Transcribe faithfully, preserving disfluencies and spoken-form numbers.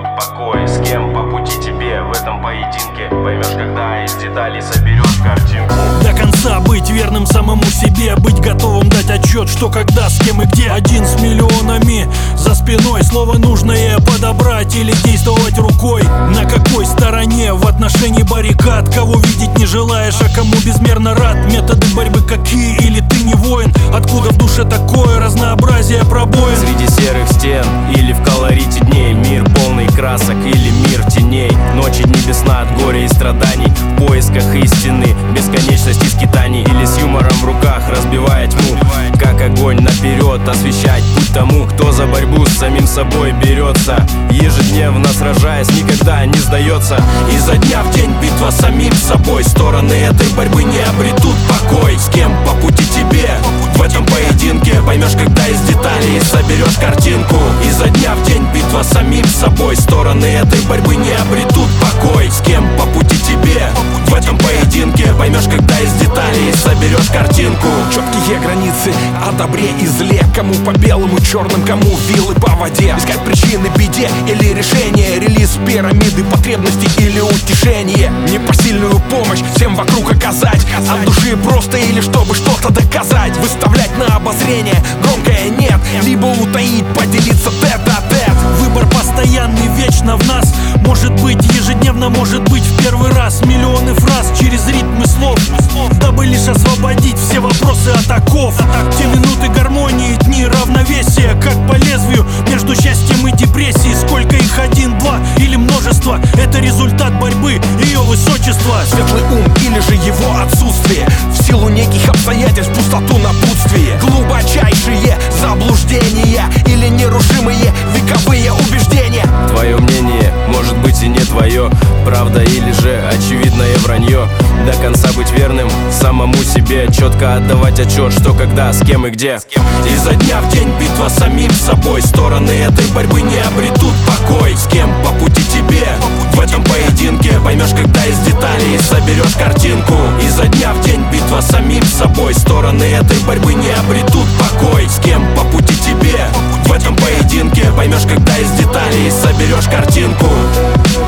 обретут покой. С кем по пути тебе в этом поединке, поймешь, когда из деталей соберешь картинку. До конца быть верным самому себе, быть готовым дать отчет, что когда, с кем и где. Один с миллионами за спиной, слово нужное подобрать или действовать рукой. На какой стороне в отношении баррикад? Кого видеть не желаешь, а кому безмерно рад? Методы борьбы какие, или ты не воин? Откуда в душе такое разнообразие пробоин? Среди серых стен или в колорите дней, мир полный красок или мир теней. Ночи дни без сна от горя и страданий, в поисках истины, бесконечности скитаний. Или с юмором в руках разбивая тьму, как огонь наперед освещать путь тому, кто за борьбу с самим собой берется. Ежедневно сражаясь, никогда не сдается. Изо дня в день битва с самим собой, стороны этой борьбы не обретут покой. С кем по пути тебе в этом поединке, поймешь, когда из деталей соберешь картинку. Изо дня в день битва с самим собой, стороны этой борьбы не обретут покой. С кем по пути тебе в этом поединке, поймешь, когда из деталей соберешь картинку. Четкие границы о добре и зле, кому по белому, черным, кому вилы по воде. Искать причины беде или решение, релиз пирамиды потребностей или утешение. Непосильную помощь всем вокруг оказать, от души просто или чтобы что-то доказать. Выставлять на обозрение громкое нет, либо утаить, поделиться тет-а-тет. Выбор постоянный, вечно в нас. Может быть ежедневно, может быть в первый раз. Миллионы фраз через ритмы слов, дабы лишь освободить все вопросы от оков. Те минуты гармонии, дни равновесия, как по лезвию между счастьем и депрессией. Сколько их, один, два или множество, это результат борьбы ее высочества. Светлый ум или же его отсутствие, в силу неких обстоятельств пустоту напутствие. Глубочайшие заблуждения или нерушимые вековые убеждения. Твое мнение может быть и не твое, правда или же очевидное вранье. До конца быть верным самому себе, четко отдавать отчет, что когда, с кем и где. Изо дня в день битва с самим собой, стороны этой борьбы не обретут покой. С кем по пути тебе в этом поединке, поймешь, когда из деталей соберешь картинку. Изо дня в день битва с самим собой, стороны этой борьбы не обретут покой. С кем по пути тебе в этом поединке, поймешь, когда из деталей соберешь картинку.